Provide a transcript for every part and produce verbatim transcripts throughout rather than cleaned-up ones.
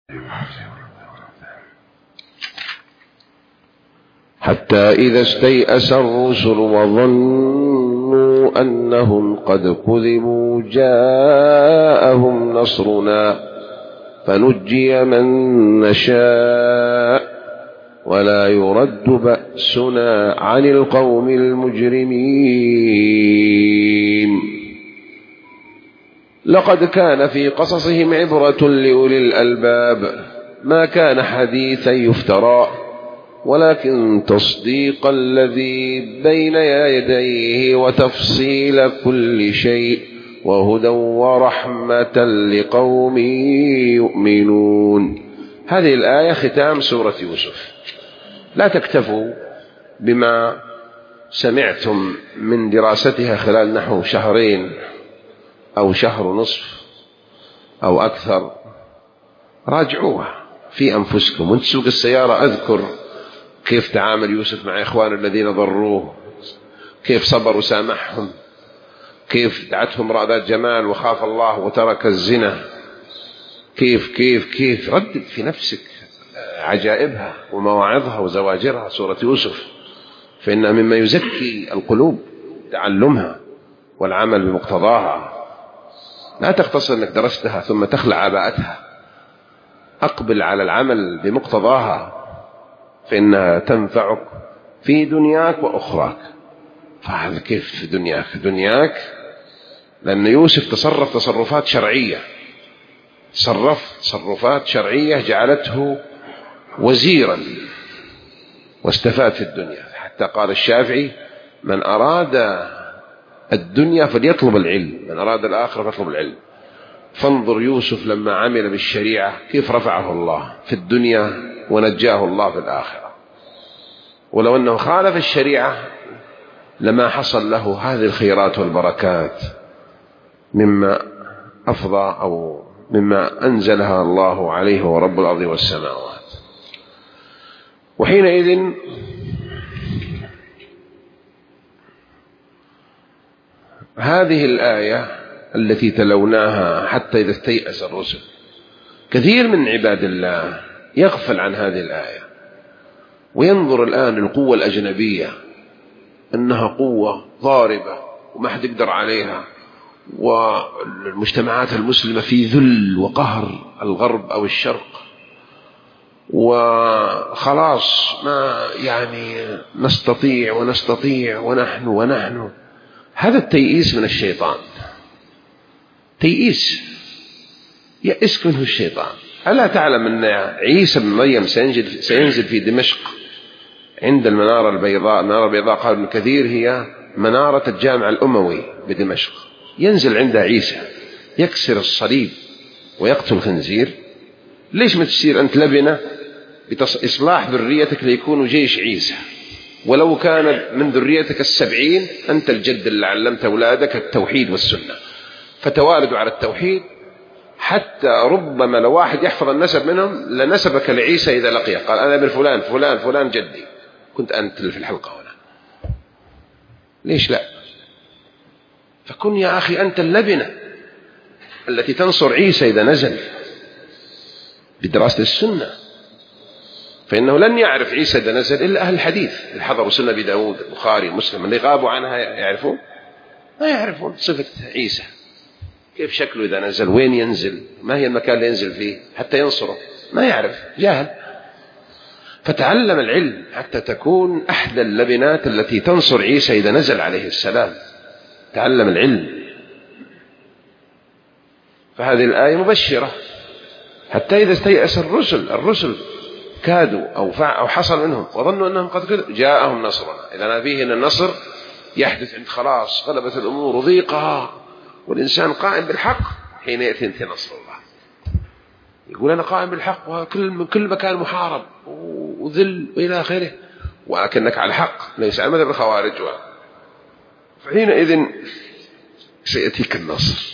حتى إذا استيأس الرسل وظنوا أنهم قد كذبوا جاءهم نصرنا فنجي من نشاء ولا يرد بأسنا عن القوم المجرمين. لقد كان في قصصهم عبرة لأولي الألباب ما كان حديثا يفترى ولكن تصديق الذي بين يديه وتفصيل كل شيء وهدى ورحمة لقوم يؤمنون. هذه الآية ختام سورة يوسف. لا تكتفوا بما سمعتم من دراستها خلال نحو شهرين أو شهر ونصف أو أكثر، راجعوها في أنفسكم. وانت تسوق السيارة أذكر كيف تعامل يوسف مع إخوانه الذين ضروه، كيف صبر وسامحهم، كيف دعتهم امرأة ذات جمال وخاف الله وترك الزنا، كيف كيف كيف ردد في نفسك عجائبها ومواعظها وزواجرها سورة يوسف، فإنها مما يزكي القلوب تعلمها والعمل بمقتضاها. لا تقتصر أنك درستها ثم تخلع عباءتها، أقبل على العمل بمقتضاها فإنها تنفعك في دنياك وأخراك. فهذا كيف في دنياك دنياك لأن يوسف تصرف تصرفات شرعية، تصرف تصرفات شرعية جعلته وزيرا واستفاد في الدنيا. حتى قال الشافعي: من أراد الدنيا فليطلب العلم، من أراد الآخرة فاطلب العلم. فانظر يوسف لما عمل بالشريعة كيف رفعه الله في الدنيا ونجاه الله في الآخرة. ولو أنه خالف الشريعة لما حصل له هذه الخيرات والبركات مما أفضى أو مما أنزلها الله عليه ورب الأرض والسماوات. وحينئذ هذه الآية التي تلوناها حتى إذا استيأس الرسل، كثير من عباد الله يغفل عن هذه الآية وينظر الآن للقوة الأجنبية أنها قوة ضاربة وما حد يقدر عليها، والمجتمعات المسلمة في ذل وقهر الغرب أو الشرق، وخلاص ما يعني نستطيع ونستطيع ونحن ونحن. هذا التيئيس من الشيطان، تيئيس يأس منه الشيطان. ألا تعلم أن عيسى بن مريم سينزل, سينزل في دمشق عند المنارة البيضاء. المنارة البيضاء قال ابن كثير هي منارة الجامع الأموي بدمشق. ينزل عندها عيسى يكسر الصليب ويقتل الخنزير. ليش ما تصير أنت لبنة بإصلاح ذريتك ليكونوا جيش عيسى؟ ولو كان من ذريتك السبعين أنت الجد اللي علمت أولادك التوحيد والسنة، فتوالدوا على التوحيد. حتى ربما لو واحد يحفظ النسب منهم لنسبك لعيسى إذا لقيه، قال أنا ابن فلان فلان فلان جدي، كنت أنت اللي في الحلقة هنا. ليش لا؟ فكن يا أخي أنت اللبنة التي تنصر عيسى إذا نزل بدراسة السنة. فإنه لن يعرف عيسى إذا نزل إلا أهل الحديث اللي حضروا سنة أبي داود البخاري مسلم، اللي غابوا عنها يعرفون؟ ما يعرفون صفة عيسى، كيف شكله إذا نزل، وين ينزل، ما هي المكان اللي ينزل فيه حتى ينصره، ما يعرف، جاهل. فتعلم العلم حتى تكون أحدى اللبنات التي تنصر عيسى إذا نزل عليه السلام. تعلم العلم. فهذه الآية مبشرة. حتى إذا استيأس الرسل الرسل كادوا أو أو حصل منهم وظنوا أنهم قد كذبوا جاءهم نصرنا. إذا فيه أن النصر يحدث عند خلاص غلبت الأمور وضيقها والإنسان قائم بالحق، حين يأتي انت نصر الله. يقول أنا قائم بالحق وكل كل مكان محارب وذل وإلى آخره، ولكنك على الحق ليس على مذهب الخوارج. فحينئذ سيأتيك النصر.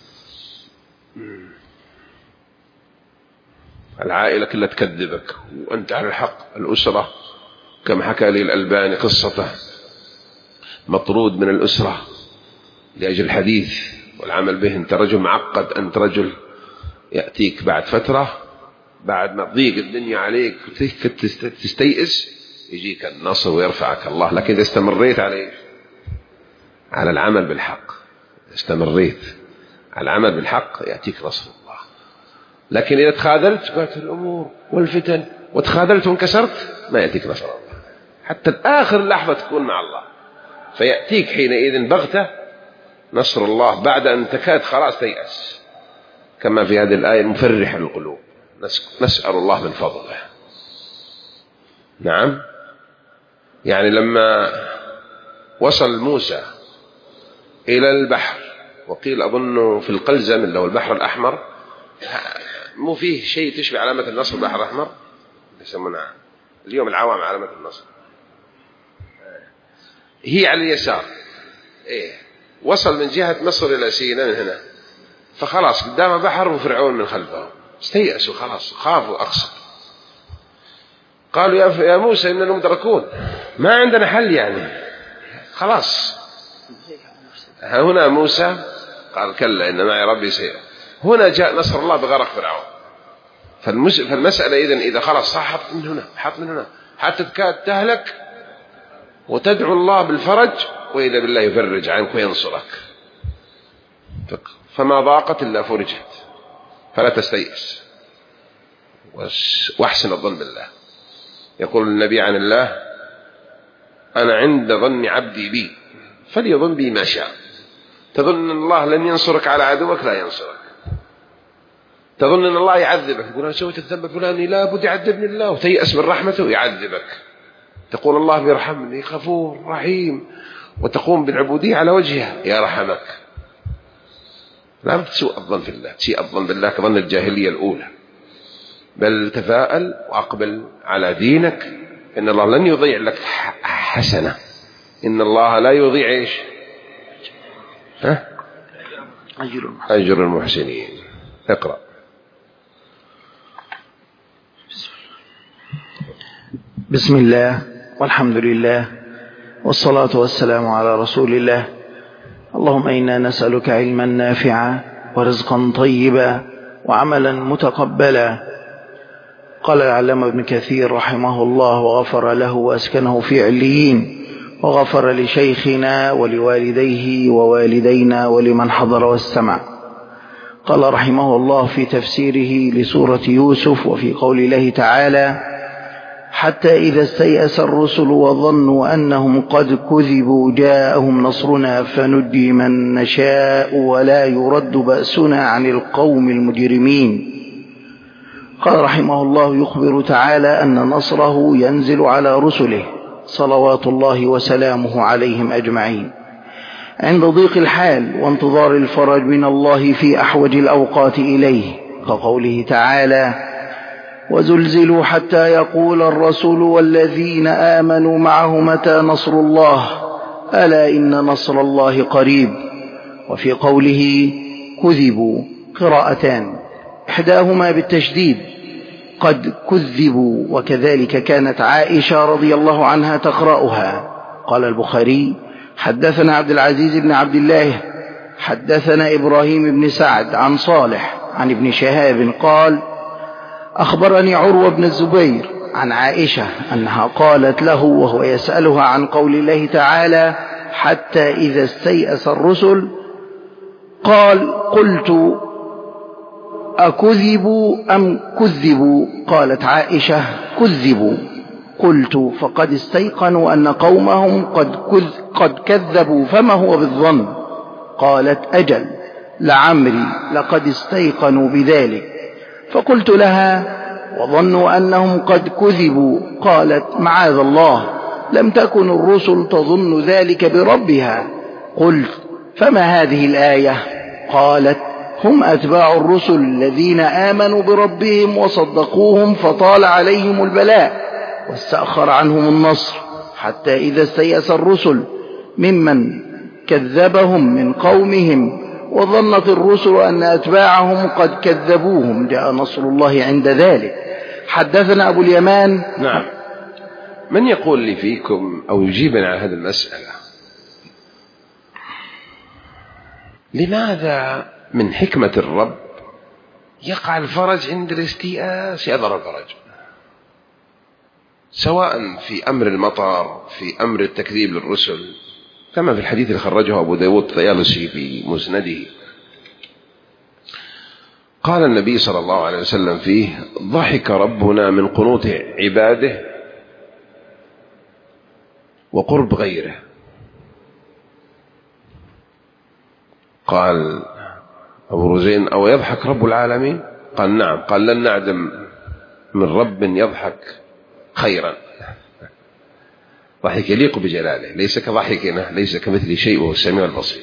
العائلة كلها تكذبك وأنت على الحق. الأسرة كما حكى لي الألباني قصته، مطرود من الأسرة لأجل الحديث والعمل به. أنت رجل معقد، أنت رجل، يأتيك بعد فترة بعد ما تضيق الدنيا عليك تستيئس يجيك النصر ويرفعك الله. لكن إذا استمريت عليه على العمل بالحق، استمريت على العمل بالحق يأتيك نصر الله. لكن إذا تخاذلت بات الأمور والفتن وتخاذلت وانكسرت ما يأتيك نصر الله، حتى الآخر لحظة تكون مع الله. فيأتيك حينئذ بغتة نصر الله بعد أن تكاد خلاص تيأس، كما في هذه الآية المفرحة للقلوب، نسأل الله من فضله. نعم، يعني لما وصل موسى إلى البحر، وقيل أظن في القلزم اللي هو البحر الأحمر، مو فيه شيء تشبه علامة النصر البحر الأحمر، يسمونها اليوم العوام علامة النصر، هي على اليسار. إيه، وصل من جهة مصر إلى سيناء من هنا، فخلاص قدامه بحر وفرعون من خلفه، استيأسوا خلاص، خافوا أقصد. قالوا يا موسى إننا مدركون، ما عندنا حل يعني خلاص. هنا موسى قال كلا إن معي ربي سير. هنا جاء نصر الله بغرق فرعون. فالمسألة إذن إذا خلاص صح حط من هنا، حط من هنا حتى تكاد تهلك، وتدعو الله بالفرج، وإذا بالله يفرج عنك وينصرك. فما ضاقت إلا فرجت، فلا تستيئس واحسن الظن بالله. يقول النبي عن الله: أنا عند ظن عبدي بي فليظن بي ما شاء. تظن أن الله لن ينصرك على عدوك، لا ينصرك. تظن أن الله يعذبك، تقول أنا سويت الذنب فلاني لا بد يعذبني الله، وتيأس من رحمته يعذبك. تقول الله بيرحمني غفور رحيم، وتقوم بالعبودية على وجهها يرحمك. لا تسوء الظن في الله، تسيء الظن بالله كظن الجاهلية الأولى، بل تفاءل وأقبل على دينك. إن الله لن يضيع لك حسنة، إن الله لا يضيع إيش؟ ها؟ أجر المحسنين. اقرأ. بسم الله والحمد لله والصلاة والسلام على رسول الله. اللهم إنا نسألك علما نافعا ورزقا طيبا وعملا متقبلا. قال العلامة ابن كثير رحمه الله وغفر له وأسكنه في عليين، وغفر لشيخنا ولوالديه ووالدينا ولمن حضر واستمع. قال رحمه الله في تفسيره لسورة يوسف وفي قول الله تعالى: حتى إذا استيأس الرسل وظنوا أنهم قد كذبوا جاءهم نصرنا فنجي من نشاء ولا يرد بأسنا عن القوم المجرمين. قال رحمه الله يخبر تعالى أن نصره ينزل على رسله صلوات الله وسلامه عليهم أجمعين عند ضيق الحال وانتظار الفرج من الله في أحوج الأوقات إليه، كقوله تعالى: وزلزلوا حتى يقول الرسول والذين آمنوا معه متى نصر الله ألا إن نصر الله قريب. وفي قوله كذبوا قراءتان، إحداهما بالتشديد قد كذبوا، وكذلك كانت عائشة رضي الله عنها تقرأها. قال البخاري: حدثنا عبد العزيز بن عبد الله حدثنا إبراهيم بن سعد عن صالح عن ابن شهاب قال: أخبرني عروة بن الزبير عن عائشة أنها قالت له وهو يسألها عن قول الله تعالى: حتى إذا استيأس الرسل، قال: قلت أكذبوا أم كذبوا؟ قالت عائشة: كذبوا. قلت: فقد استيقنوا أن قومهم قد, قد كذبوا فما هو بالظن؟ قالت: أجل لعمري لقد استيقنوا بذلك. فقلت لها: وظنوا أنهم قد كذبوا؟ قالت: معاذ الله، لم تكن الرسل تظن ذلك بربها. قلت: فما هذه الآية؟ قالت: هم أتباع الرسل الذين آمنوا بربهم وصدقوهم فطال عليهم البلاء واستأخر عنهم النصر، حتى إذا استيأس الرسل ممن كذبهم من قومهم وظنت الرسل أن أتباعهم قد كذبوهم جاء نصر الله عند ذلك. حدثنا أبو اليمان. نعم. من يقول لي فيكم أو يجيبنا على هذه المسألة؟ لماذا من حكمة الرب يقع الفرج عند الاستيئاس يظهر الفرج، سواء في أمر المطر، في أمر التكذيب للرسل، كما في الحديث اللي خرجه أبو داود الطيالسي في مسنده. قال النبي صلى الله عليه وسلم فيه: ضحك ربنا من قنوط عباده وقرب غيره. قال أبو رزين: أو يضحك رب العالمين؟ قال: نعم. قال: لن نعدم من رب يضحك خيرا. ضحك يليق بجلاله، ليس كضحكنا، ليس كمثل شيء وهو السميع البصير.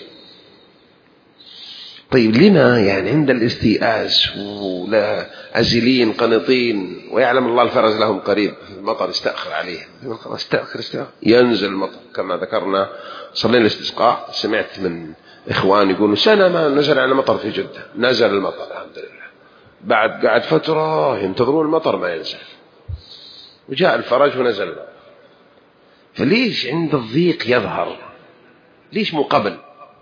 طيب لنا يعني عند الاستيئاس ولا أزلين قنطين ويعلم الله الفرج لهم قريب، المطر استأخر عليهم، استأخر استأخر ينزل المطر كما ذكرنا. صلينا الاستسقاء، سمعت من إخوان يقولوا سنة ما نزل على مطر في جدة، نزل المطر الحمد لله. بعد قعد فترة ينتظرون المطر ما ينزل، وجاء الفرج ونزل المطر. فليش عند الضيق يظهر؟ ليش مو قبل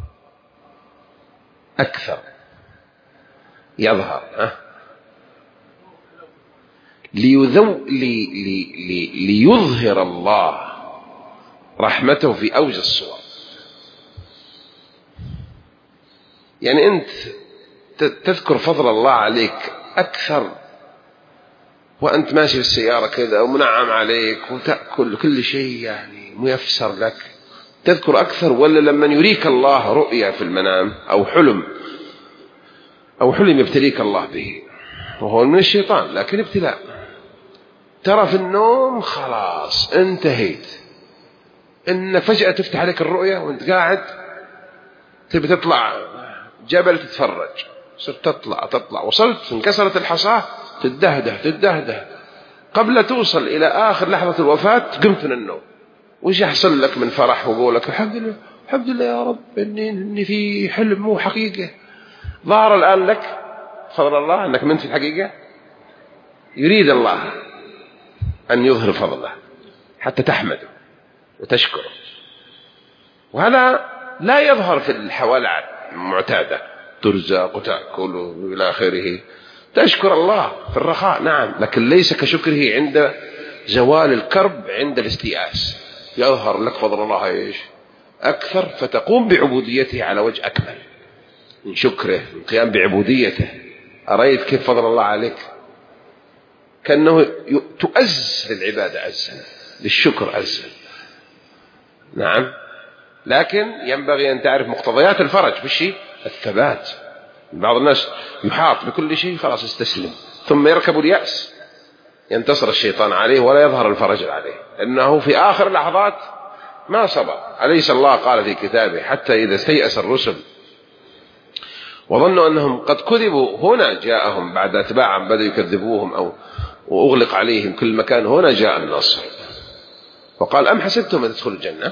أكثر يظهر؟ ها؟ ليذو لي لي لي ليظهر الله رحمته في أوج الصور. يعني أنت تذكر فضل الله عليك أكثر وأنت ماشي في السيارة كذا ومنعم عليك وتأكل كل شيء يعني ميسر لك، تذكر أكثر، ولا لما يريك الله رؤيا في المنام أو حلم أو حلم يبتليك الله به وهو من الشيطان لكن ابتلاء، ترى في النوم خلاص انتهيت، إن فجأة تفتح عليك الرؤيا وانت قاعد تبي تطلع جبل تتفرج، صرت تطلع تطلع وصلت انكسرت الحصاة تدهده تدهده، قبل توصل إلى آخر لحظة الوفاة قمت من النوم. وش يحصل لك من فرح وقولك الحمد لله الحمد لله يا رب إني, إني في حلم مو حقيقة. ظهر الآن لك فضل الله أنك منت في الحقيقة. يريد الله أن يظهر فضله حتى تحمده وتشكره، وهذا لا يظهر في الحوالات المعتادة، ترزق وتأكل وإلى آخره. تشكر الله في الرخاء نعم، لكن ليس كشكره عند زوال الكرب، عند الاستيئاس يظهر لك فضل الله إيش أكثر، فتقوم بعبوديته على وجه أكمل من شكره، من قيام بعبوديته. أرأيت كيف فضل الله عليك؟ كأنه تؤز للعبادة عزا، للشكر عزا. نعم، لكن ينبغي أن تعرف مقتضيات الفرج بالشيء الثبات. بعض الناس يحاط بكل شيء خلاص استسلم، ثم يركب اليأس، ينتصر الشيطان عليه ولا يظهر الفرج عليه، إنه في آخر لحظات ما صبر. أليس الله قال في كتابه حتى إذا استيأس الرسل وظنوا أنهم قد كذبوا، هنا جاءهم بعد أتباع بدأوا يكذبوهم أو وأغلق عليهم كل مكان، هنا جاء النصر. وقال أم حسبتم أن تدخلوا الجنة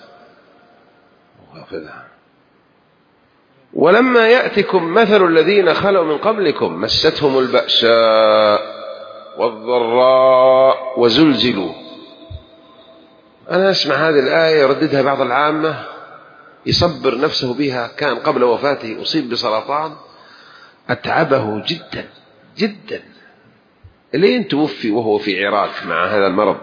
ولما يأتكم مثل الذين خلوا من قبلكم مستهم البأساء والضراء وزلزلوا. أنا أسمع هذه الآية يرددها بعض العامة يصبر نفسه بها، كان قبل وفاته أصيب بسرطان أتعبه جدا جدا، لين توفي وهو في عراك مع هذا المرض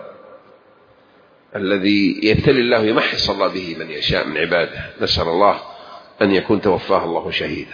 الذي يبتلي الله يمحص الله به من يشاء من عباده. نسأل الله أن يكون توفاه الله شهيدا.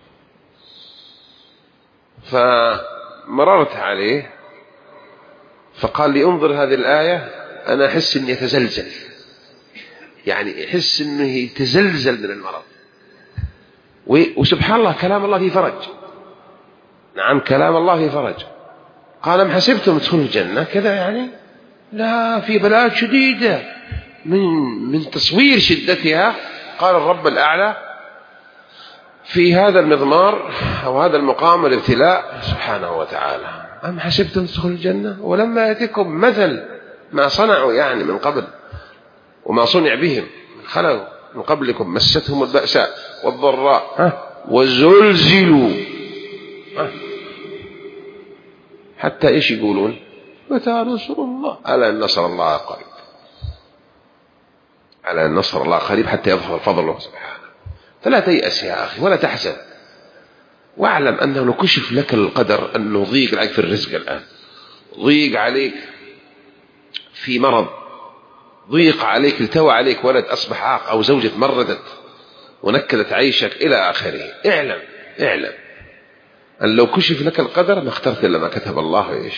فمررت عليه فقال لي انظر هذه الآية، أنا أحس أني يتزلزل، يعني يحس أنه يتزلزل من المرض. وسبحان الله كلام الله في فرج. نعم كلام الله في فرج. قال أم حسبتم تدخلوا الجنة كذا، يعني لا، في بلاء شديدة من من تصوير شدتها. قال الرب الأعلى في هذا المضمار أو هذا المقام الابتلاء سبحانه وتعالى: أم حسبتم تدخلوا الجنة ولما يأتكم مثل ما صنعوا يعني من قبل وما صنع بهم من خلوا من قبلكم مستهم البأساء والضراء وزلزلوا. حتى إيش يقولون؟ متى نصر الله؟ ألا أن نصر الله قريب، ألا أن نصر الله قريب حتى يظهر فضله سبحانه. فلا تيأس يا أخي ولا تحزن، واعلم أنه لو كشف لك القدر أنه ضيق عليك في الرزق الآن، ضيق عليك في مرض، ضيق عليك التوى عليك ولد أصبح عاق أو زوجة مردت ونكدت عيشك إلى آخره، اعلم اعلم أن لو كشف لك القدر ما اخترت إلا ما كتب الله إيش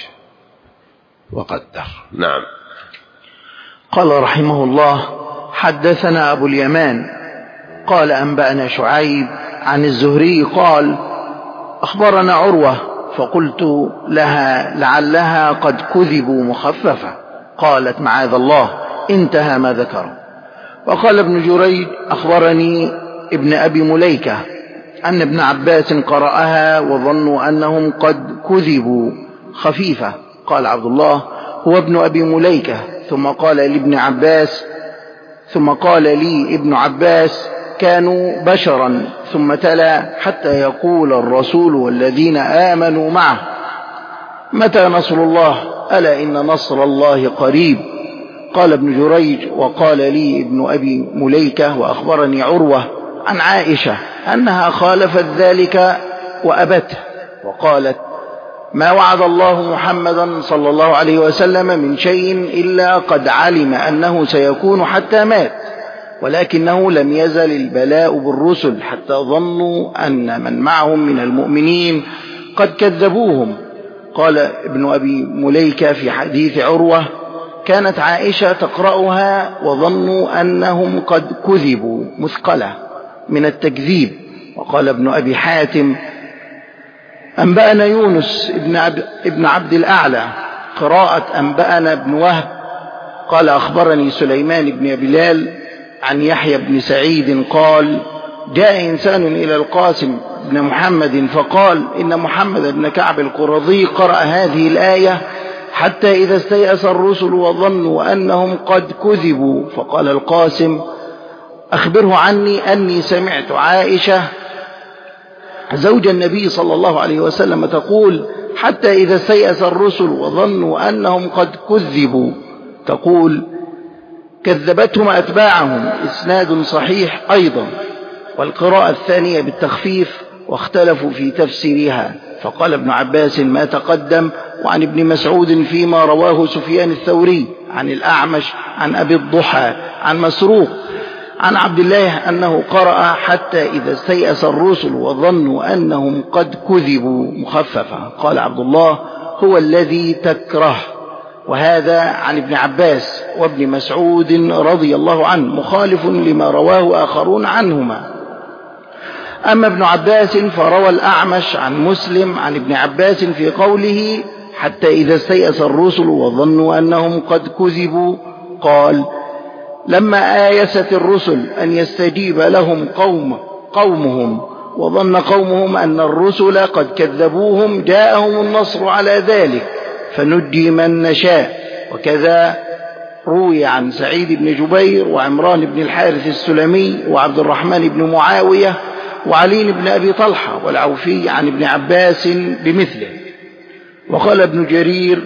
وقدر. نعم. قال رحمه الله: حدثنا أبو اليمان قال أنبأنا شعيب عن الزهري قال: أخبرنا عروة فقلت لها لعلها قد كذبوا مخففة، قالت: معاذ الله، انتهى ما ذكر. وقال ابن جريج: أخبرني ابن أبي مليكة أن ابن عباس قرأها وظنوا أنهم قد كذبوا خفيفة. قال عبد الله: هو ابن أبي مليكة. ثم قال لابن عباس ثم قال لي ابن عباس: كانوا بشرا. ثم تلا: حتى يقول الرسول والذين آمنوا معه متى نصر الله، ألا إن نصر الله قريب. قال ابن جريج: وقال لي ابن أبي مليكة وأخبرني عروة عن عائشة أنها خالفت ذلك وأبته وقالت: ما وعد الله محمدا صلى الله عليه وسلم من شيء إلا قد علم أنه سيكون حتى مات، ولكنه لم يزل البلاء بالرسل حتى ظنوا أن من معهم من المؤمنين قد كذبوهم. قال ابن أبي مليكة في حديث عروة: كانت عائشة تقرأها وظنوا أنهم قد كذبوا مثقلة من التكذيب. وقال ابن أبي حاتم: أنبأنا يونس ابن, عب ابن عبد الأعلى قراءة أنبأنا ابن وهب قال: أخبرني سليمان بن بلال عن يحيى بن سعيد قال: جاء إنسان إلى القاسم بن محمد فقال: إن محمد بن كعب القرظي قرأ هذه الآية: حتى إذا استيأس الرسل وظنوا أنهم قد كذبوا. فقال القاسم: أخبره عني أني سمعت عائشة زوج النبي صلى الله عليه وسلم تقول: حتى إذا استيأس الرسل وظنوا أنهم قد كذبوا، تقول: كذبتهم أتباعهم. إسناد صحيح أيضا. والقراءة الثانية بالتخفيف واختلفوا في تفسيرها. فقال ابن عباس ما تقدم، وعن ابن مسعود فيما رواه سفيان الثوري عن الأعمش عن أبي الضحى عن مسروق عن عبد الله أنه قرأ: حتى إذا استيأس الرسل وظنوا أنهم قد كذبوا مخففة. قال عبد الله: هو الذي تكره. وهذا عن ابن عباس وابن مسعود رضي الله عنه مخالف لما رواه آخرون عنهما. أما ابن عباس فروى الأعمش عن مسلم عن ابن عباس في قوله: حتى إذا استيأس الرسل وظنوا أنهم قد كذبوا، قال: لما آيست الرسل أن يستجيب لهم قوم قومهم وظن قومهم أن الرسل قد كذبوهم جاءهم النصر على ذلك فنجي من نشاء. وكذا روي عن سعيد بن جبير وعمران بن الحارث السلمي وعبد الرحمن بن معاوية وعلي بن أبي طلحة والعوفي عن ابن عباس بمثله. وقال ابن جرير: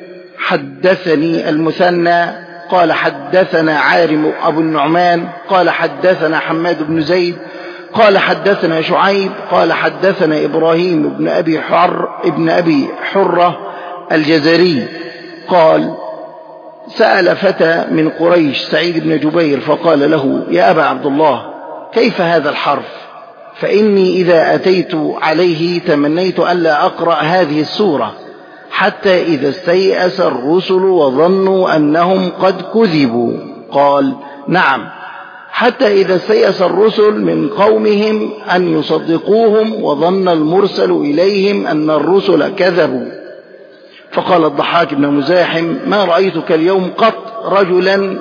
حدثني المثنى قال حدثنا عارم أبو النعمان قال حدثنا حماد بن زيد قال حدثنا شعيب قال حدثنا إبراهيم بن أبي حر ابن أبي حرة الجزري قال: سأل فتى من قريش سعيد بن جبير فقال له: يا أبا عبد الله، كيف هذا الحرف؟ فإني إذا أتيت عليه تمنيت ألا أقرأ هذه السورة: حتى إذا استيأس الرسل وظنوا أنهم قد كذبوا. قال: نعم، حتى إذا استيأس الرسل من قومهم أن يصدقوهم وظن المرسل إليهم أن الرسل كذبوا. فقال الضحاك بن مزاحم: ما رأيتك اليوم قط رجلا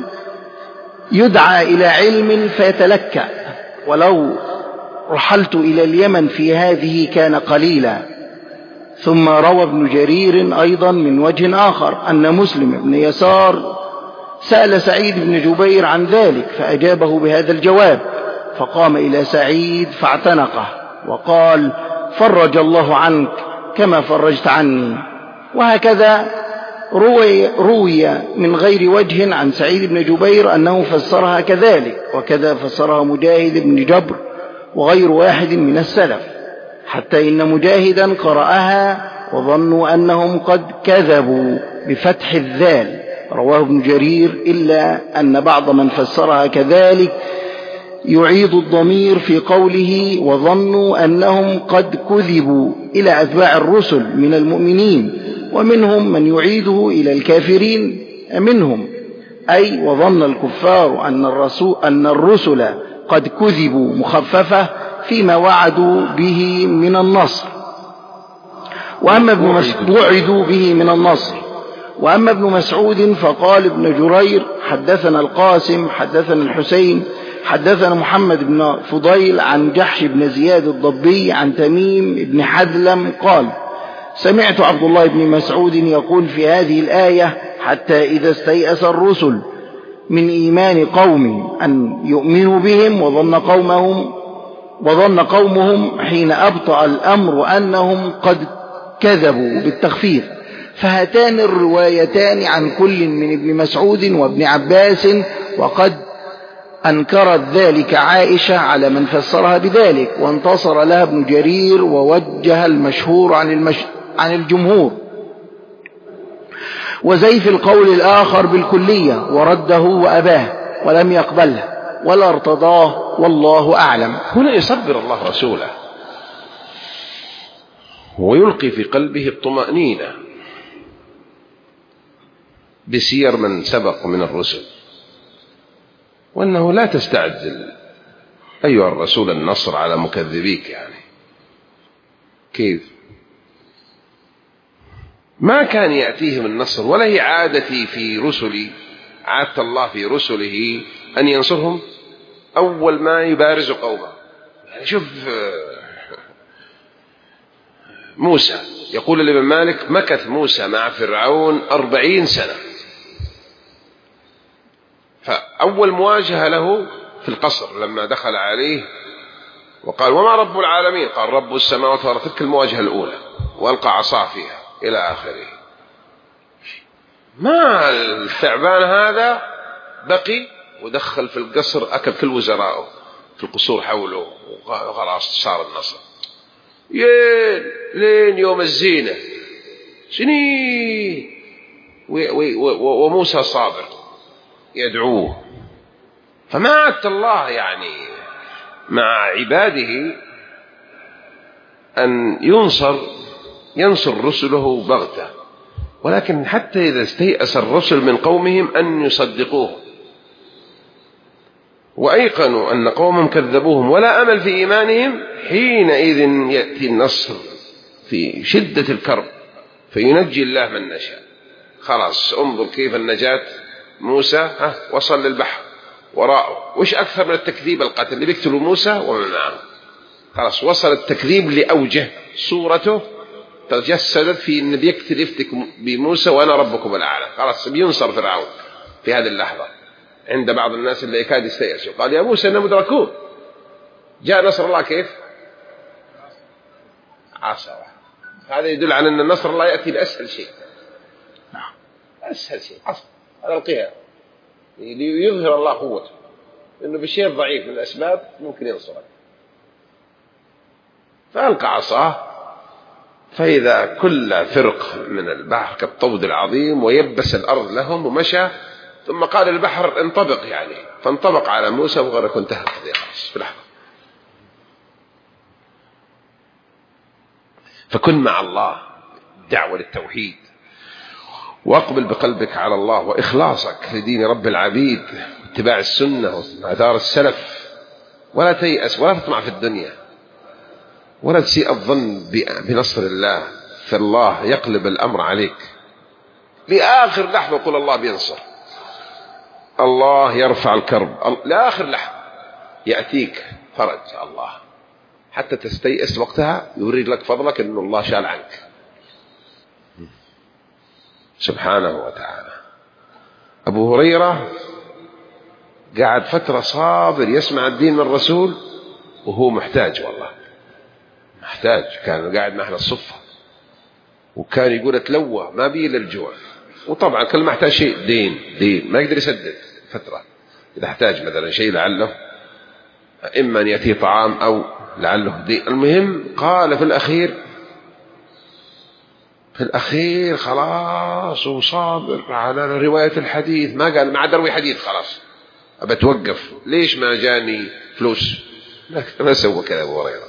يدعى إلى علم فيتلكأ، ولو رحلت إلى اليمن في هذه كان قليلا. ثم روى ابن جرير أيضا من وجه آخر أن مسلم بن يسار سأل سعيد بن جبير عن ذلك فأجابه بهذا الجواب، فقام إلى سعيد فاعتنقه وقال: فرج الله عنك كما فرجت عني. وهكذا روي, روي من غير وجه عن سعيد بن جبير أنه فسرها كذلك، وكذا فسرها مجاهد بن جبر وغير واحد من السلف. حتى إن مجاهدا قرأها وظنوا أنهم قد كذبوا بفتح الذال، رواه ابن جرير، إلا أن بعض من فسرها كذلك يعيد الضمير في قوله وظنوا أنهم قد كذبوا إلى أتباع الرسل من المؤمنين، ومنهم من يعيده إلى الكافرين منهم، أي وظن الكفار أن الرسول أن الرسل قد كذبوا مخففة فيما وعدوا به من النصر، وأما ابن مسعود وعدوا به من النصر وأما ابن مسعود فقال ابن جرير حدثنا القاسم حدثنا الحسين حدثنا محمد بن فضيل عن جحش بن زياد الضبي عن تميم بن حذلم قال سمعت عبد الله بن مسعود يقول في هذه الآية حتى إذا استيأس الرسل من إيمان قوم أن يؤمنوا بهم وظن قومهم وظن قومهم حين أبطأ الأمر أنهم قد كذبوا بالتخفيف. فهاتان الروايتان عن كل من ابن مسعود وابن عباس، وقد أنكرت ذلك عائشة على من فسرها بذلك، وانتصر لها ابن جرير ووجه المشهور عن, المش... عن الجمهور، وزيف القول الآخر بالكلية ورده وأباه ولم يقبله ولا ارتضاه والله أعلم. هنا يصبر الله رسوله ويلقي في قلبه الطمأنينة بسير من سبق من الرسل، وأنه لا تستعجل أيها الرسول النصر على مكذبيك. يعني كيف ما كان يأتيهم النصر، ولا هي عادتي في رسلي، عادة الله في رسله أن ينصرهم أول ما يبارز قومه. يعني شوف موسى، يقول الإمام مالك مكث موسى مع فرعون أربعين سنة، فأول مواجهة له في القصر لما دخل عليه وقال وما رب العالمين، قال رب السماوات والأرض، تلك المواجهة الأولى، وألقى عصاه فيها إلى آخره. ما الثعبان هذا بقي ودخل في القصر، أكل كل وزراءه في القصور حوله، وخلاص صار النصر. يين لين يوم الزينة سنين وموسى صابر يدعوه. فما عدت الله يعني مع عباده أن ينصر ينصر رسله بغتة، ولكن حتى إذا استيأس الرسل من قومهم أن يصدقوه وأيقنوا أن قومهم كذبوهم ولا أمل في إيمانهم، حينئذ يأتي النصر في شدة الكرب فينجي الله من نشاء. خلاص انظر كيف النجاة موسى، ها وصل للبحر وراءه، وش أكثر من التكذيب؟ القتل، اللي بيقتلوا موسى ومن معه. خلاص وصل التكذيب لأوجه، صورته تجسدت في أن بيقتل يفتك بموسى وأنا ربكم الأعلى. خلاص بينصر فرعون في هذه اللحظة عند بعض الناس اللي يكاد يستيأسوا، قال يا موسى إنهم مدركون. جاء نصر الله كيف؟ عصا واحد. هذا يدل على أن النصر الله يأتي بأسهل شيء. نعم أسهل شيء عصا، هذا القيام ليظهر الله قوته، إنه بالشيء الضعيف من الأسباب ممكن ينصرك. فألقى عصاه فإذا كل فرق من البحر كالطود العظيم ويبس الأرض لهم ومشى، ثم قال البحر انطبق، يعني فانطبق على موسى وغرق وانتهى القضية خلاص في لحظة. فكن مع الله، دعوة للتوحيد، واقبل بقلبك على الله وإخلاصك لدين رب العبيد واتباع السنة وآثار السلف، ولا تيأس ولا تطمع في الدنيا ولا تسيء الظن بنصر الله، فالله يقلب الأمر عليك لآخر لحظة. يقول الله بينصر، الله يرفع الكرب لآخر لحظة، يأتيك فرج الله حتى تستيأس وقتها، يوريك لك فضلك أن الله شال عنك سبحانه وتعالى. أبو هريرة قاعد فترة صابر يسمع الدين من الرسول وهو محتاج، والله محتاج، كان قاعد معنا الصفة وكان يقول اتلوى ما بيه للجوع، وطبعا كل ما احتاج شيء دين دين ما يقدر يسدد فترة، إذا احتاج مثلا شيء لعله إما أن يأتي طعام أو لعله دي. المهم قال في الأخير في الأخير خلاص وصابر على رواية الحديث، ما قال ما عاد أروي حديث، خلاص أبى أتوقف، ليش ما جاني فلوس؟ ما سوى كذا أبو هريرة،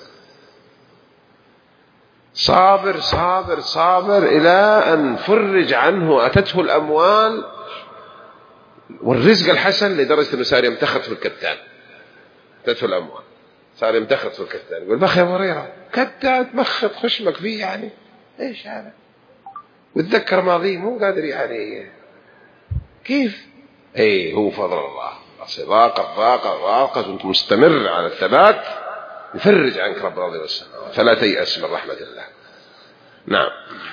صابر صابر صابر إلى أن فرج عنه، أتته الأموال والرزق الحسن لدرجة أنه صار يمتخط في الكتان. أتته الأموال صار يمتخط في الكتان، يقول بخ يا أبو هريرة كتان تمخط خشمك فيه يعني إيش هذا؟ وتذكر ماضيه مو قادر يعني كيف. ايه هو فضل الله، ضاقت ضاقت ضاقت وانت مستمر على الثبات يفرج عنك رب الارض والسماوات، فلا تيأس من رحمة الله. نعم.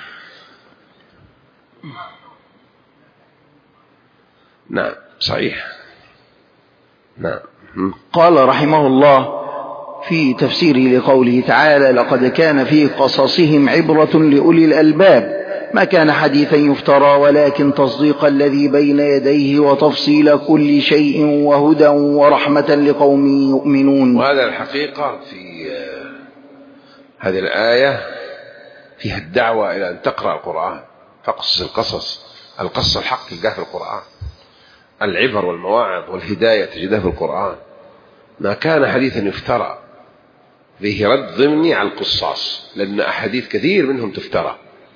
نعم صحيح. نعم. قال رحمه الله في تفسيره لقوله تعالى: لقد كان في قصصهم عبرة لأولي الألباب ما كان حديثا يفترى ولكن تصديق الذي بين يديه وتفصيل كل شيء وهدى ورحمة لقوم يؤمنون. وهذا الحقيقة في هذه الآية فيها الدعوة إلى أن تقرأ القرآن، فقصص القصص، القصص الحق تلقاه في القرآن، العبر والمواعظ والهداية تجدها في القرآن. ما كان حديثا يفترى فيه رد ضمني على القصاص، لأن أحاديث كثير منهم تفترى.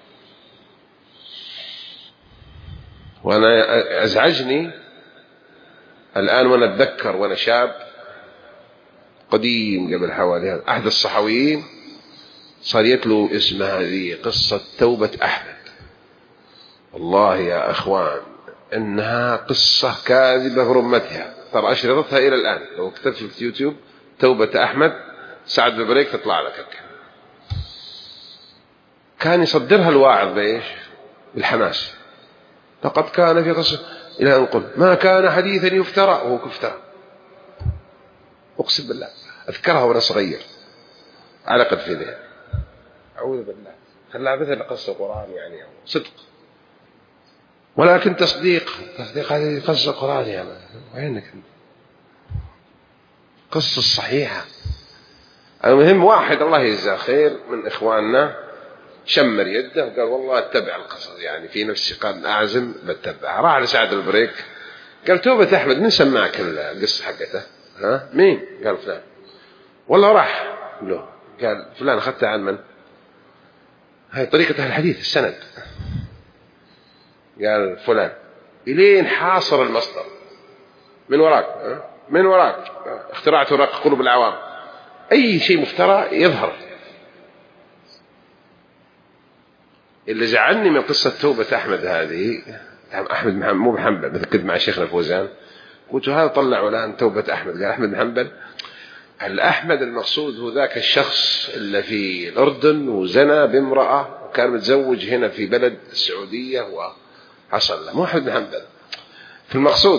وأنا أزعجني الآن وأنا أتذكر وأنا شاب قديم قبل حوالي أحد الصحويين صار يتلو اسمها هذه قصة توبة أحمد. والله يا أخوان إنها قصة كاذبة برمتها، ترى أشرطتها إلى الآن، لو كتبت في اليوتيوب توبة أحمد سعد ببريك تطلع لك. كان يصدرها الواعظ بإيش؟ بالحماس. لقد كان في قصة إلى أن قل ما كان حديثا يفترى، وهو كفترى. أقسم بالله أذكرها وأنا صغير على قد في ذهن، أعوذ بالله، خلها مثل قصة القرآن يعني صدق، ولكن تصديق تصديق هذه قصة القرآن يعني وينك قصة صحيحة. المهم واحد الله يجزاه خير من إخواننا شمر يده وقال والله اتبع القصص، يعني في نفسي قال أعزم بتبعها. راح لسعد البريك قال توبة أحمد من سمعك القصة حقته؟ ها مين؟ قال فلان. والله راح له قال فلان أخذتها عن من؟ هاي طريقة أهل الحديث السند. قال فلان. إلين حاصر المصدر من وراك من وراك اخترعت ورق قلوب العوام، أي شيء مفترى يظهر. اللي زعلني من قصة توبة أحمد هذه، أحمد محمد مو بحنبل مثل كنت مع شيخنا فوزان، قلت هذا طلعوا الآن توبة أحمد، قال أحمد محمد. الأحمد المقصود هو ذاك الشخص اللي في الأردن وزنى بامرأة وكان متزوج هنا في بلد السعودية وحصل له، مو أحمد محمد في المقصود.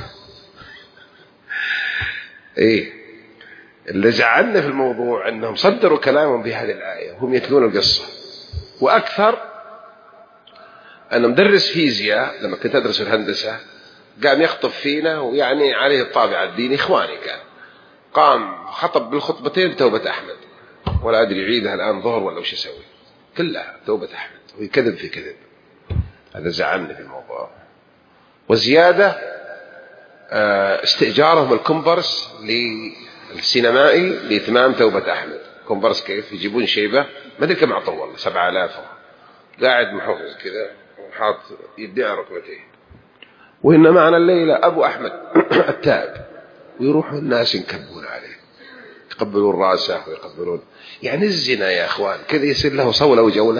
إيه اللي زعلنا في الموضوع أنهم صدروا كلامهم بهذه الآية وهم يتلون القصة. وأكثر أنا مدرس فيزياء لما كنت أدرس الهندسة قام يخطب فينا ويعني عليه الطابع الديني إخواني، كان قام خطب بالخطبتين توبة أحمد، ولا أدري يعيدها الآن ظهر ولا وش يسوي، كلها توبة أحمد ويكذب في كذب. هذا زعلني في الموضوع. وزيادة استئجارهم الكومبرس للسينمائي لإتمام توبة أحمد. كومبرس كيف يجيبون شيبة ما أدري كم أعطوه والله سبعة آلاف، قاعد محافظ كذا وحاط يدعي ركبتيه، وإن معنا الليلة أبو أحمد التائب، ويروحوا الناس ينكبون عليه يقبلون راسه ويقبلون، يعني الزنا يا أخوان كذا يصير له صولة وجولة.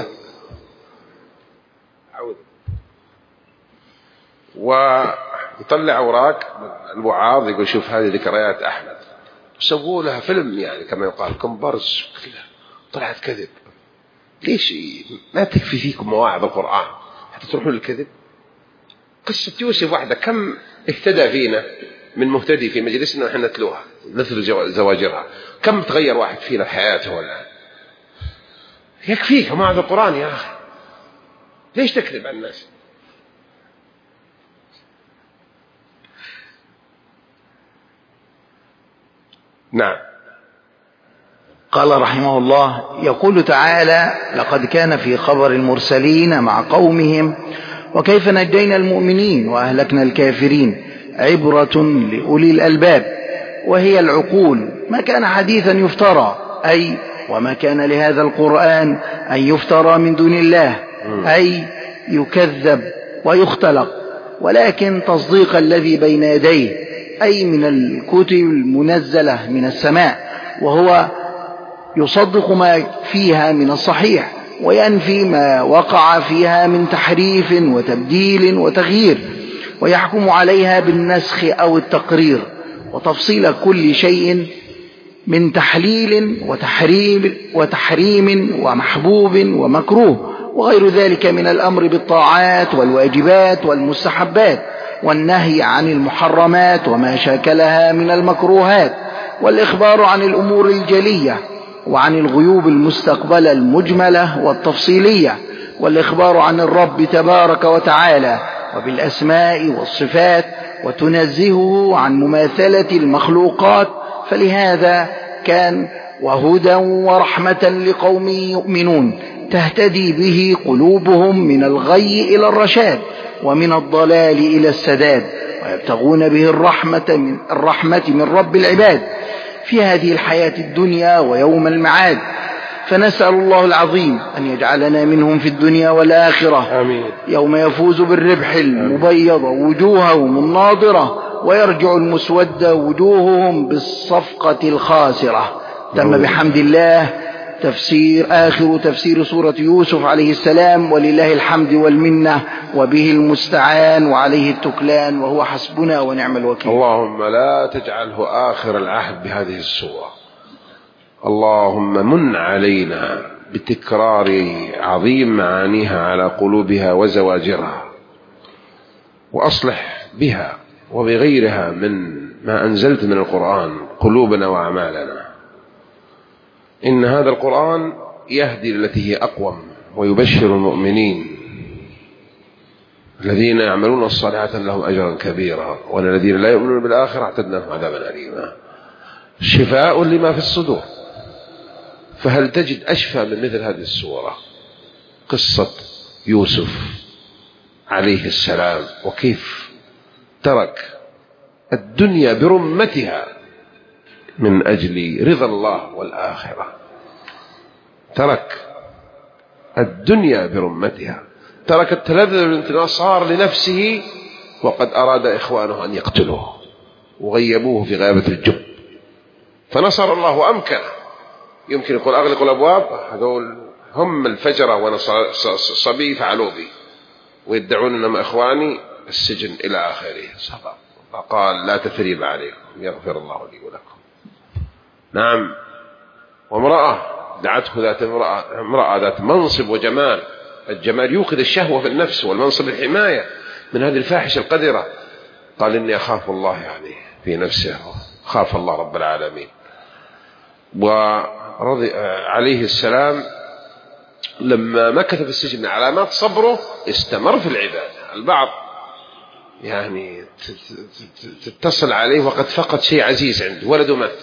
عود ويطلع أوراق الوعاظ يقول شوف هذه ذكريات أحمد، وسووا لها فيلم يعني كما يقال كومبرس كلها طلعت كذب. ليش ما تكفي فيكم مواعظ القرآن حتى تروحون للكذب؟ قصة يوسف واحدة كم اهتدى فينا من مهتدي في مجلسنا ونحن نتلوها مثل زواجرها، كم تغير واحد فينا في حياته ولا يكفيك مواعظ القرآن يا أخي، ليش تكذب على الناس؟ نعم. قال رحمه الله: يقول تعالى: لقد كان في خبر المرسلين مع قومهم وكيف نجينا المؤمنين وأهلكنا الكافرين عبرة لأولي الألباب، وهي العقول، ما كان حديثا يفترى، أي وما كان لهذا القرآن أن يفترى من دون الله، أي يكذب ويختلق، ولكن تصديق الذي بين يديه، أي من الكتب المنزلة من السماء، وهو يصدق ما فيها من الصحيح وينفي ما وقع فيها من تحريف وتبديل وتغيير، ويحكم عليها بالنسخ أو التقرير، وتفصيل كل شيء من تحليل وتحريم, وتحريم ومحبوب ومكروه وغير ذلك من الأمر بالطاعات والواجبات والمستحبات، والنهي عن المحرمات وما شاكلها من المكروهات، والإخبار عن الأمور الجلية وعن الغيوب المستقبلة المجملة والتفصيلية، والإخبار عن الرب تبارك وتعالى وبالأسماء والصفات، وتنزهه عن مماثلة المخلوقات. فلهذا كان وهدى ورحمة لقوم يؤمنون تهتدي به قلوبهم من الغي إلى الرشاد ومن الضلال إلى السداد، ويبتغون به الرحمة من, الرحمة من رب العباد في هذه الحياة الدنيا ويوم المعاد. فنسأل الله العظيم أن يجعلنا منهم في الدنيا والآخرة. آمين. يوم يفوز بالربح المبيض وجوههم الناضرة، ويرجع المسود وجوههم بالصفقة الخاسرة. تم بحمد الله تفسير آخر تفسير سورة يوسف عليه السلام، ولله الحمد والمنة، وبه المستعان وعليه التكلان، وهو حسبنا ونعم الوكيل. اللهم لا تجعله آخر العهد بهذه السورة، اللهم من علينا بتكرار عظيم معانيها على قلوبها وزواجرها، وأصلح بها وبغيرها من ما أنزلت من القرآن قلوبنا وأعمالنا. إن هذا القرآن يهدي التي هي أقوم، ويبشر المؤمنين الذين يعملون الصالحات لهم أجرا كبيرا، والذين لا يؤمنون بالآخرة اعتدنا لهم عذابا أليما. شفاء لما في الصدور. فهل تجد أشفى من مثل هذه السورة؟ قصة يوسف عليه السلام، وكيف ترك الدنيا برمتها من أجل رضا الله والآخرة. ترك الدنيا برمتها، ترك التلذذ بالانتظار، صار لنفسه، وقد أراد إخوانه أن يقتلوه وغيبوه في غابة الجب، فنصر الله وأمكنه. يمكن يقول أغلق الأبواب، هذول هم الفجرة وأنا صبي فعلوا بي ويدعون أنهم إخواني، السجن إلى آخره. صبر، فقال لا تثريب عليكم يغفر الله لي ولكم. نعم. وامرأة دعته ذات امرأة, امرأة ذات منصب وجمال. الجمال يوقظ الشهوة في النفس، والمنصب الحماية من هذه الفاحشة القذرة. قال إني أخاف الله، يعني في نفسه خاف الله رب العالمين. ورضي عليه السلام لما مكث في السجن من علامات صبره استمر في العبادة. البعض يعني تتصل عليه وقد فقد شيء عزيز عنده، ولده مات،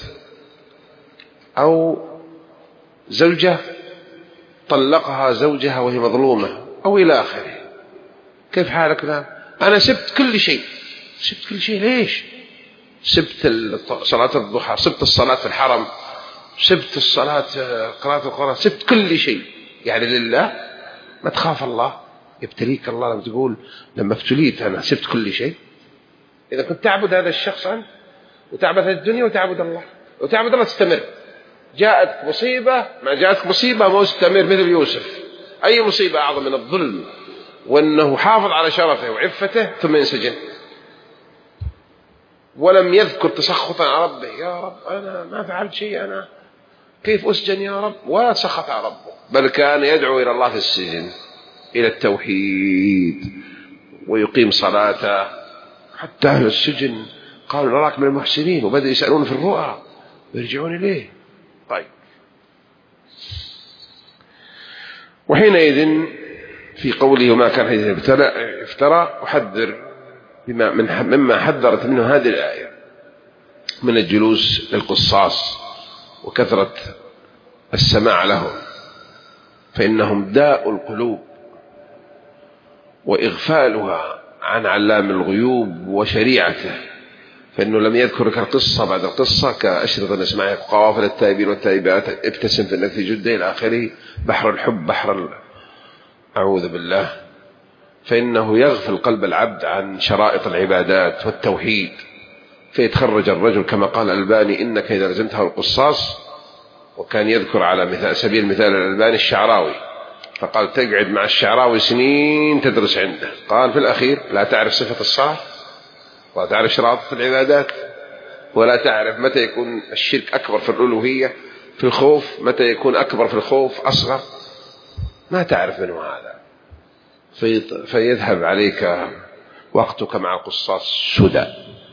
أو زوجة طلقها زوجها وهي مظلومة، أو إلى آخره. كيف حالك الآن؟ أنا سبت كل شيء. سبت كل شيء ليش؟ سبت صلاة الضحى، سبت الصلاة في الحرم، سبت الصلاة قراءة القرآن، سبت كل شيء يعني لله. ما تخاف الله يبتليك الله لما تقول لما ابتليت أنا سبت كل شيء؟ إذا كنت تعبد هذا الشخص أنت، وتعبد الدنيا وتعبد الله، وتعبد الله تستمر. جاءت مصيبة، ما جاءت مصيبة ما استمر مثل يوسف. أي مصيبة أعظم من الظلم، وأنه حافظ على شرفه وعفته ثم ينسجن، ولم يذكر تسخطا على ربه. يا رب أنا ما فعلت شيء، أنا كيف أسجن يا رب؟ ولا تسخط على ربه، بل كان يدعو إلى الله في السجن إلى التوحيد ويقيم صلاته. حتى أهل السجن قالوا نراك من المحسنين، وبدأوا يسألون في الرؤى ويرجعون إليه. طيب، وحينئذ في قوله وما كان حديث افترى أحذر بما من مما حذرت منه هذه الآية من الجلوس للقصاص وكثرة السماع لهم، فإنهم داء القلوب، وإغفالها عن علام الغيوب وشريعته، فإنه لم يذكرك القصة بعد القصة كأشرطة نسمعها قوافل التائبين والتائبات، ابتسم في النفس جدة إلى آخره، بحر الحب، بحر ال... أعوذ بالله. فإنه يغفل قلب العبد عن شرائط العبادات والتوحيد، فيتخرج الرجل كما قال الألباني: إنك إذا لزمته القصاص. وكان يذكر على مثال سبيل المثال الألباني الشعراوي، فقال: تقعد مع الشعراوي سنين تدرس عنده، قال في الأخير لا تعرف صفة الصلاة، ولا تعرف شرائط العبادات، ولا تعرف متى يكون الشرك أكبر في الألوهية، في الخوف متى يكون أكبر في الخوف أصغر، ما تعرف منه هذا، في فيذهب عليك وقتك مع القصاص سدى.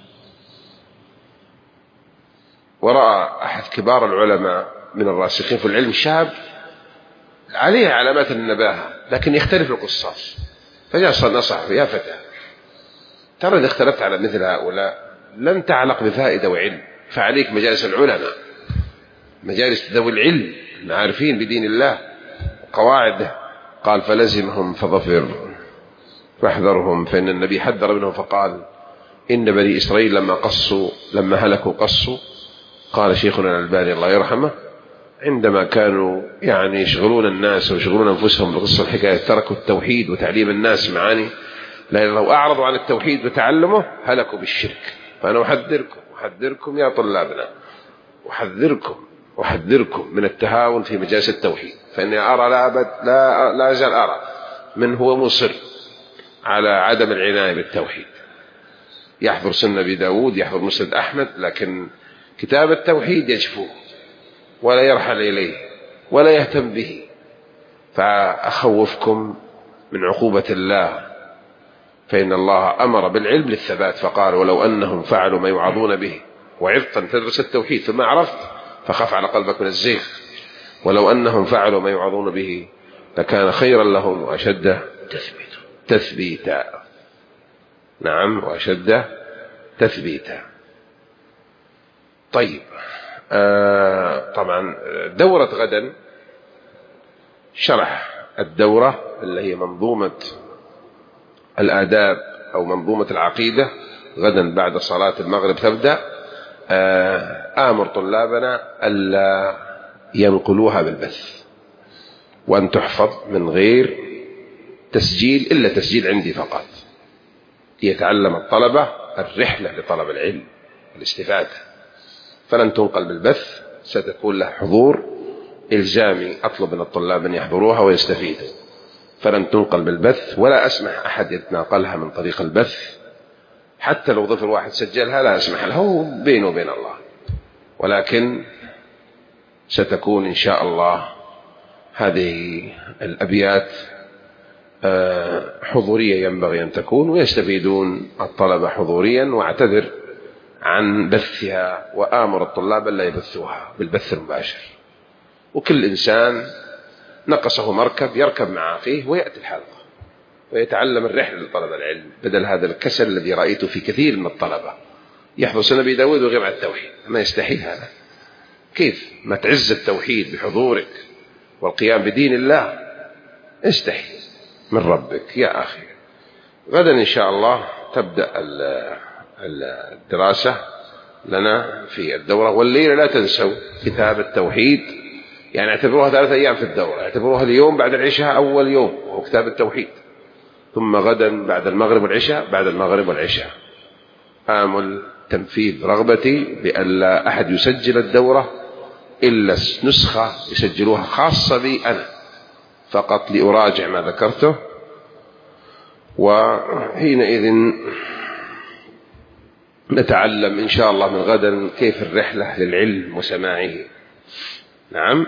ورأى أحد كبار العلماء من الراسخين في العلم شاب عليه علامات النباهة لكن يختلف القصاص، فجاء نصحه: يا فتى، ترى إذا اختلفت على مثل هؤلاء لن تعلق بفائدة وعلم، فعليك مجالس العلماء، مجالس ذوي العلم العارفين بدين الله قواعده. قال: فلزمهم فظفر فاحذرهم، فإن النبي حذر منهم فقال: إن بني إسرائيل لما قصوا لما هلكوا قصوا. قال شيخنا الألباني الله يرحمه: عندما كانوا يعني يشغلون الناس ويشغلون أنفسهم بقصة الحكاية تركوا التوحيد وتعليم الناس معاني، لأن لو أعرضوا عن التوحيد وتعلمه هلكوا بالشرك. فأنا أحذركم أحذركم يا طلابنا، أحذركم أحذركم من التهاون في مجالس التوحيد، فإني أرى لا أبد لا لا أزال أرى من هو مصر على عدم العناية بالتوحيد، يحضر سنة أبي داود، يحضر مسند أحمد، لكن كتاب التوحيد يجفوه ولا يرحل إليه ولا يهتم به. فأخوفكم من عقوبة الله، فإن الله أمر بالعلم للثبات، فقال: ولو أنهم فعلوا ما يوعظون به وعظت تدرس التوحيد ثم عرفت فخف على قلبك من الزيغ، ولو أنهم فعلوا ما يوعظون به لكان خيرا لهم وأشد تثبيتا. نعم، وأشد تثبيتا. طيب، آه طبعا دورة غدا شرح الدورة اللي هي منظومة الآداب أو منظومة العقيدة، غدا بعد صلاة المغرب تبدأ. آه آمر طلابنا ألا ينقلوها بالبث، وأن تحفظ من غير تسجيل إلا تسجيل عندي فقط، يتعلم الطلبة الرحلة لطلب العلم والاستفادة، فلن تنقل بالبث، ستكون له حضور إلزامي، أطلب من الطلاب أن يحضروها ويستفيدوا، فلن تنقل بالبث، ولا أسمح أحد يتناقلها من طريق البث، حتى لو ظفر واحد سجلها لا أسمح له، بينه وبين الله. ولكن ستكون إن شاء الله هذه الأبيات حضورية ينبغي أن تكون، ويستفيدون الطلبة حضوريا، واعتذر عن بثها، وآمر الطلاب ألا يبثوها بالبث المباشر. وكل إنسان نقصه مركب يركب مع أخيه ويأتي الحلقة ويتعلم الرحلة لطلب العلم، بدل هذا الكسل الذي رأيته في كثير من الطلبة، يحضر سنة أبي داود ويغيب عن التوحيد. ما يستحيل هذا، كيف ما تعز التوحيد بحضورك والقيام بدين الله؟ استحي من ربك يا أخي. غدا إن شاء الله تبدأ الدراسة لنا في الدورة، والليلة لا تنسوا كتاب التوحيد، يعني اعتبروها ثلاثة أيام في الدورة، اعتبروها اليوم بعد العشاء أول يوم وهو كتاب التوحيد، ثم غدا بعد المغرب والعشاء، بعد المغرب والعشاء. آمل تنفيذ رغبتي بألا أحد يسجل الدورة إلا نسخة يسجلوها خاصة بي أنا فقط لأراجع ما ذكرته، وحينئذ نتعلم إن شاء الله من غدا كيف الرحلة للعلم وسماعه. نعم،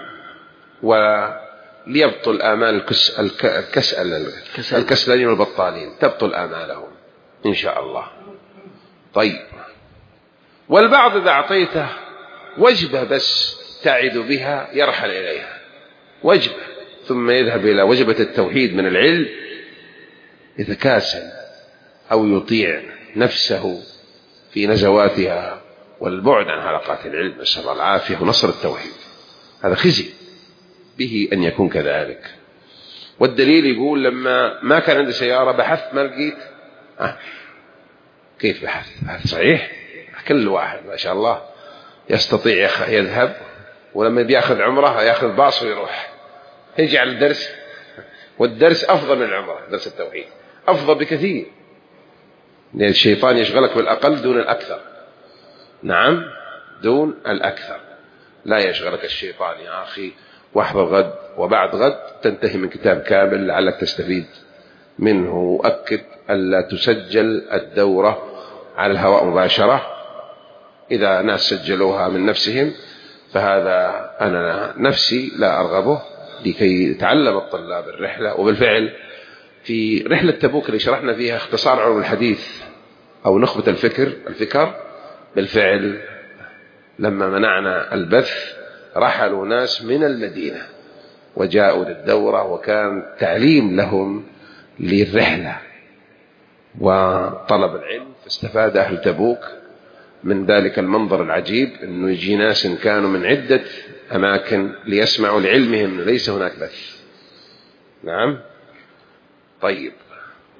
وليبطل آمال الكس... الكسل الكسلين والبطالين، تبطل آمالهم إن شاء الله. طيب، والبعض إذا أعطيته وجبة بس تعد بها يرحل إليها، وجبة ثم يذهب إلى وجبة التوحيد من العلم، يتكاسل أو يطيع نفسه في نزواتها والبعد عن حلقات العلم، نسأل الله العافية ونصر التوحيد. هذا خزي به أن يكون كذلك. والدليل يقول لما ما كان عندي سيارة بحثت ما لقيت. آه. كيف بحث؟ هذا صحيح. كل واحد ما شاء الله يستطيع يذهب، ولما بيأخذ عمره يأخذ باص ويروح يجي على الدرس، والدرس أفضل من العمره. درس التوحيد أفضل بكثير، لأن الشيطان يشغلك بالأقل دون الأكثر. نعم، دون الأكثر. لا يشغلك الشيطان يا أخي واحضر غد وبعد غد تنتهي من كتاب كامل لعلك تستفيد منه. وأكد ألا تسجل الدورة على الهواء مباشرة. إذا ناس سجلوها من نفسهم فهذا أنا نفسي لا أرغبه، لكي يتعلم الطلاب الرحلة. وبالفعل في رحلة تبوك اللي شرحنا فيها اختصار علوم الحديث أو نخبة الفكر الفكر بالفعل لما منعنا البث رحلوا ناس من المدينة وجاءوا للدورة، وكان تعليم لهم للرحلة وطلب العلم. فاستفاد أهل تبوك من ذلك المنظر العجيب، أنه يجي ناس كانوا من عدة أماكن ليسمعوا لعلمهم ليس هناك بث. نعم. طيب.